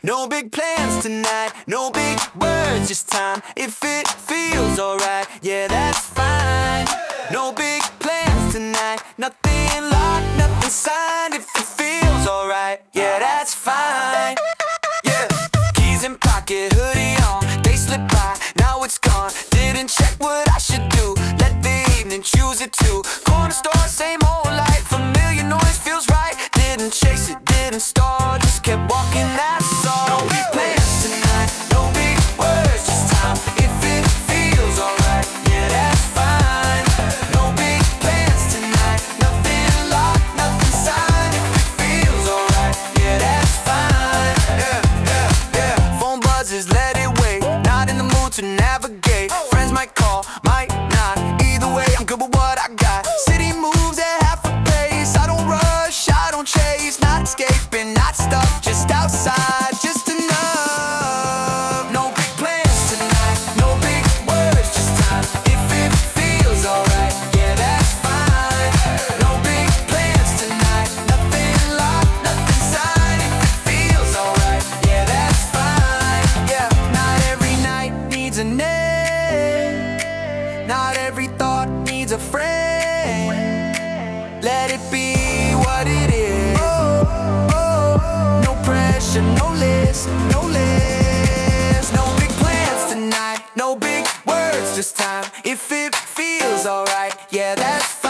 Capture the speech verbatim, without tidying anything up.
No big plans tonight, no big words, just time. If it feels alright, yeah, that's fine. No big plans tonight, nothing locked, nothing signed. If it feels alright, yeah, that's fine. Yeah, keys in pocket, hoodie on, they slip by, now it's gone. Didn't check what I should do, let the evening choose it too. Corner store, same old light, familiar noise feels right. Didn't chase it, didn't stall, just kept walking, that's all. No big plans tonight, no big words, just time. If it feels alright, yeah, that's fine. No big plans tonight, nothing locked, nothing signed. If it feels alright, yeah, that's fine. Yeah, yeah, yeah. Phone buzzes, let it wait, not in the mood to navigate. Friends might call, might not, either way I'm good with what I got. City moves at half a pace, I don't rush, I don't chase. Not escaping, not stuck, just outside, just enough. No big plans tonight, no big words, just time. If it feels alright, yeah, that's fine. No big plans tonight, nothing locked, nothing signed. If it feels alright, yeah, that's fine. Yeah, not every night needs a name, not every thought needs a friend. Let it be what it is. Oh, oh, no pressure, no list, no list. No big plans tonight, no big words, just time. If it feels alright, yeah, that's